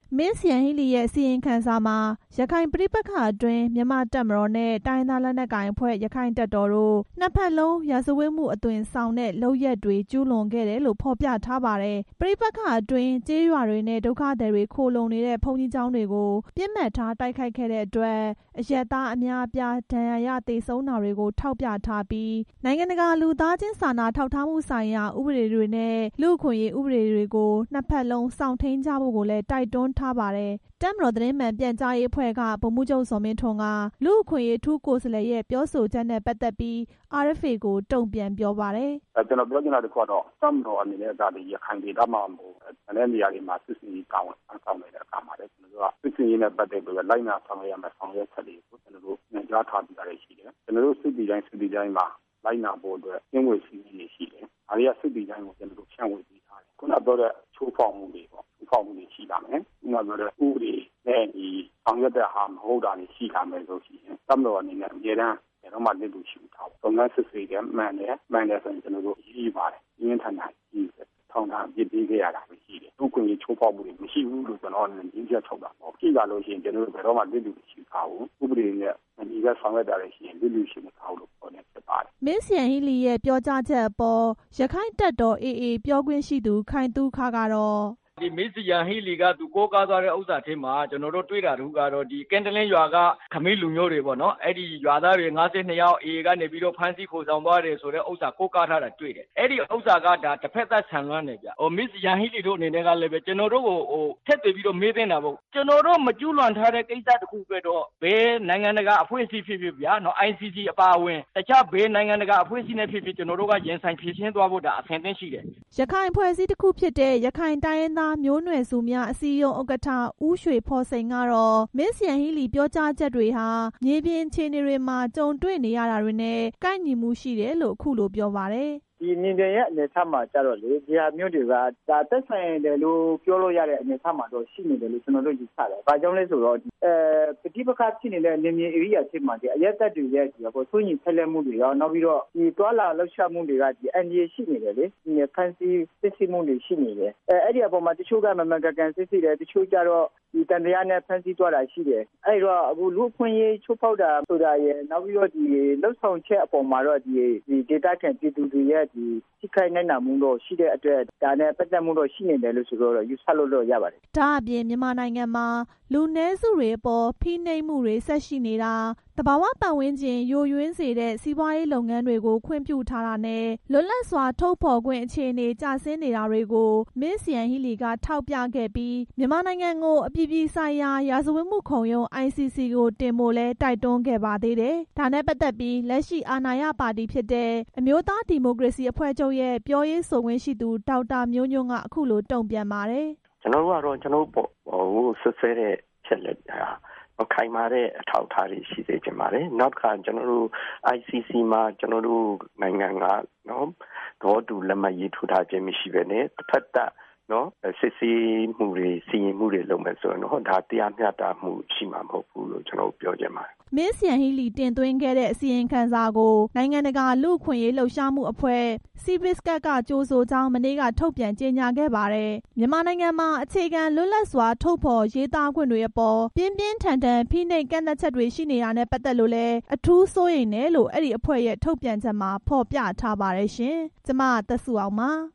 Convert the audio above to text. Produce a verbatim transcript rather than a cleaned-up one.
မင်းစီယန်ဟီလီရဲ့စီရင်ခံစာမှာရခိုင်ပဋိပက္ခအတွင်းမြန်မာတပ်မတော်နဲ့တိုင်းရင်းသားလက်နက်ကိုင်အဖွဲ့ရခိုင်တပ်တော်တို့နှစ်ဖက်လုံးရာဇဝတ်မှုအသွင်ဆောင်တဲ့လုပ်ရက်တွေကျူးလွန်ခဲ့တယ်လို့ဖော်ပြထားပါတယ်။ပဋိပက္ခအတွင်းကျေးရွာတွေနဲ့ဒုက္ခသည်တွေခိုလုံနေတဲ့ဘုန်းကြီးကျောင်းတွေကိုပြစ်မှတ်ထားတိုက်ခိုက်ခဲ့တဲ့အတွက်အရပ်သားအများအပြားဒဏ်ရာရသေဆုံးတာတွေကိုထောက်ပြထားပြီးနိုင်ငံတကာလူသားချင်းစာနာထောက်ထားမှုဆိုင်ရာဥပဒေတွေနဲ့လူ့အခွင့်အရေးဥပဒေတွေကိုနှစ်ဖက်လုံးစောင့်ထိန်ကြဖို့ကိုလည်းတိုက်တွန်းထားပါတယ်။တပ်မတော်သတင်းမှန်ပြန်ကြားရေးအဖွဲ့ကဗိုလ်မှူးချုပ်ဇော်မင်းထွန်းကလူ့အခွင့်အရေးထူးကိုယ်စားလှယ်ရဲ့ပြောဆိုချက်နဲ့ပတ်သက်ပြီး အာရ်အက်ဖ်အေ ကိုတုံ့ပြန်ပြောပါတယ်။ကျွန်တော်ပြောချင်တာတစ်ခုကတော့တပ်မတော်အနေနဲ့ဒါဒီရခိုင်ဒေသမှာမဟုတ်တဲ့နေရာတွေမှာစစ်စင်ရေးကောင်းအောင်ဆောင်နေတဲ့အခါမှာလည်းကျွန်တော်တို့ကစစ်စင်ရေးနဲ့ပတ်သက်ပြီးလိုက်နာဆောင်ရွက်ရမယ့်ဆောင်ရွက်ချက်တွေကိုကျွန်တော်တို့ညွှန်ကြားထားပြီးသားရှိတယ်။ကျွန်တော်တို့စစ်တီတိုင်းစစ်တီတိုင်းမှာလိုက်နာဖို့အတွက်ကျင်းဝေစီးနေရှိတယ်။အဲဒီကစစ်တီတိုင်းကိုကျွန်တော်တို့ဖြန့်ဝေပေးထားတယ်။ခုနပြောတဲ့ချိုးဖောက်မှုတွေပေါ့ချိုးဖောက်မှုတွေရှိလာမယ်။ခုနပြောတဲ့ဥပဒေနဲ့ဒီဆောင်ရွက်တဲ့ဟာမဟုတ်တာတွေရှိလာမယ်ဆိုရှင်တပ်မတော်အနေနဲ့အများအားကျွန်တော်မှလက်တွေ့ရှိထားတယ်။သုံးသပ်စစ်ဆေးတယ်မှန်တယ်မှန်တယ်ဆိုရင်ကျွန်တော်တို့ရေးပါတယ်။ရင်းထန်တာကြီးထောင်တာပြစ်ပေးခဲ့ရတာမရှိတယ်။သူ့ကိုယ်ကြီးချိုးဖောက်မှုတွေမရှိဘူးလို့ကျွန်တော်အနေနဲ့ရင်းချက်ထုတ်တာပေါ့။ကြည့်လာလို့ရှိရင်ကျွန်တော်တို့ဘယ်တော့မှလက်တွေ့ရှိထားဘူး။ဥပဒေနဲ့ဒီကဆောင်ရွက်တာလည်းရှိရင်လက်တွေ့ရှိမထားဘူးလို့ပြောနေဖြစ်ပါတယ်။မင်းစီယန်ဟီလီရဲ့ပြောကြားချက်အပေါ်ရခိုင်တပ်တော် အေအေ ပြောခွင့်ရှိသူခိုင်သူခကတော့ဒီမင်းစီယန်ဟီလီကသူကိုးကားသွားတဲ့ဥစ္စာထဲမှာကျွန်တော်တို့တွေ့တာတို့ကတော့ဒီကင်တလင်းရွာကခမီးလူမျိုးတွေပေါ့နော်အဲ့ဒီရွာသားတွေငါးနှစ်ယောက်အေကနေပြီးတော့ဖမ်းဆီးခိုးဆောင်သွားတယ်ဆိုတဲ့ဥစ္စာကိုးကားထားတာတွေ့တယ်အဲ့ဒီဥစ္စာကဒါတစ်ဖက်သက်ဆန်လွန်းနေကြဟိုမင်းစီယန်ဟီလီတို့အနေနဲ့ကလည်းပဲကျွန်တော်တို့ကိုဟိုထက်သွေးပြီးတော့မေးသင့်တာပေါ့ကျွန်တော်တို့မကျူးလွန်ထားတဲ့ကိစ္စတစ်ခုပဲတော့ဘယ်နိုင်ငံတကာအဖွဲ့အစည်းဖြစ်ဖြစ်ဗျာနော် အိုင် စီ စီ အပါအဝင်တခြားဘယ်နိုင်ငံတကာအဖွဲ့အစည်းနဲ့ဖြစ်ဖြစ်ကျွန်တော်တို့ကရင်ဆိုင်ဖြည့်ရှင်းသွားဖို့ဒါအဆင်သင့်ရှိတယ်ရခိုင်အဖွဲ့အစည်းတစ်ခုဖြစ်တဲ့ရခိုင်တိုင်းရင်းသားမျိုးနွယ်စုများအစည်းအရုံးဥက္ကဋ္ဌဦးရွှေဖော်စိန်ကတော့မင်းစီယန်ဟီလီပြောကြားချက်တွေဟာမြေပြင်အခြေအနေတွေမှာကြုံတွေ့နေရတာတွေနဲ့ကိုက်ညီမှုရှိတယ်လို့အခုလိုပြောပါတယ်ဒီမြင်တဲ့ရဲ့အနေထားမှာကြတော့လေဒီဟာမျိုးတွေကဒါသက်ဆိုင်တယ်လို့ပြောလို့ရတဲ့အနေထားမှာတော့ရှိနေတယ်လို့ကျွန်တော်တို့ယူဆတယ်။ဘာကြောင့်လဲဆိုတော့အဲပဋိပက္ခဖြစ်နေတဲ့နေမြေဧရိယာချင်းမှာဒီအရက်သက်တွေရဲ့ဒီပေါ့ဆိုရင်ဆက်လက်မှုတွေရောနောက်ပြီးတော့ဒီတွာလာလှုပ်ရှားမှုတွေကဒီအန်ဂျီရှိနေတယ်လေဒီဖန်စီစစ်စစ်မှုတွေရှိနေတယ်။အဲအဲ့ဒီအပေါ်မှာတချို့ကမမှန်ကန်ကန်စစ်စစ်တယ်တချို့ကြတော့ဒီတန်တရားနဲ့ဖန်စီသွားတာရှိတယ်။အဲ့တော့အခုလူအခွင့်အရေးချိုးဖောက်တာဆိုတာရဲ့နောက်ပြီးတော့ဒီလှုပ်ဆောင်ချက်အပေါ်မှာတော့ဒီဒီဒေတာကန်ပြည်သူတွေရဲ့ဒီထိခိုက်နိုင်နာမှုတော့ရှိတဲ့အတွက်ဒါနဲ့ပတ်သက်မှုတော့ရှိနေတယ်လို့ဆိုတော့ယူဆလို့တော့ရပါတယ်။ဒါအပြင်မြန်မာနိုင်ငံမှာလူနည်းစုတွေအပေါ်ဖိနှိပ်မှုတွေဆက်ရှိနေတာတဘာဝပတ်ဝန်းကျင်ယိုယွင်းစေတဲ့စီးပွားရေးလုပ်ငန်းတွေကိုခွင့်ပြုထားတာနဲ့လွတ်လပ်စွာထုတ်ဖော်ခွင့်အခြေအနေကျဆင်းနေတာတွေကိုမင်းစီယန်ဟီလီကထောက်ပြခဲ့ပြီးမြန်မာနိုင်ငံကိုအပြည်ပြည်ဆိုင်ရာရာဇဝတ်မှုခုံရုံး အိုင် စီ စီ ကိုတင်ဖို့လဲတိုက်တွန်းခဲ့ပါသေးတယ်။ဒါနဲ့ပတ်သက်ပြီးလက်ရှိအာဏာရပါတီဖြစ်တဲ့အမျိုးသားဒီမိုကရေစီအဖွဲ့ချုပ်ရဲ့ပြောရေးဆိုခွင့်ရှိသူဒေါက်တာမျိုးညွန့်ကအခုလိုတုံ့ပြန်ပါတယ်။ကျွန်တော်တို့ကတော့ကျွန်တော်တို့ဟိုဆက်ဆဲတဲ့ချက်လက်ခိုင်မာတဲ့အထောက်အထားတွေရှိစေချင်ပါတယ်။နောက်တစ်ခါကျွန်တော်တို့ အိုင် စီ စီ မှာကျွန်တော်တို့နိုင်ငံကနော်တော့တူလက်မှတ်ရေးထိုးထားခြင်းမရှိဘဲနဲ့တစ်ဖက်သက်နော်စစ်ဆေးမှုတွေစီရင်မှုတွေလုပ်မယ်ဆိုရင်တော့ဒါတရားမျှတမှုရှိမှာမဟုတ်ဘူးလို့ကျွန်တော်ပြောချင်ပါတယ်မင်းစီယန်ဟီလီတင်သွင်းခဲ့တဲ့အစီရင်ခံစာကိုနိုင်ငံတကာလူ့အခွင့်အရေးလှုပ်ရှားမှုအဖွဲ့ စီဗစ်ကတ်ကကြိုဆိုကြောင်းမနေ့ကထုတ်ပြန်ကြေညာခဲ့ပါတယ်။မြန်မာနိုင်ငံမှာအခြေခံလွတ်လပ်စွာထုတ်ဖော်ရေးသားခွင့်တွေအပေါ်ပြင်းပြင်းထန်ထန်ဖိနှိပ်ကန့်သတ်ချက်တွေရှိနေတာနဲ့ပတ်သက်လို့လည်းအထူးစိုးရိမ်တယ်လို့အဲ့ဒီအဖွဲ့ရဲ့ထုတ်ပြန်ချက်မှာဖော်ပြထားပါတယ်ရှင်။ကျမသက်စုအောင်ပါ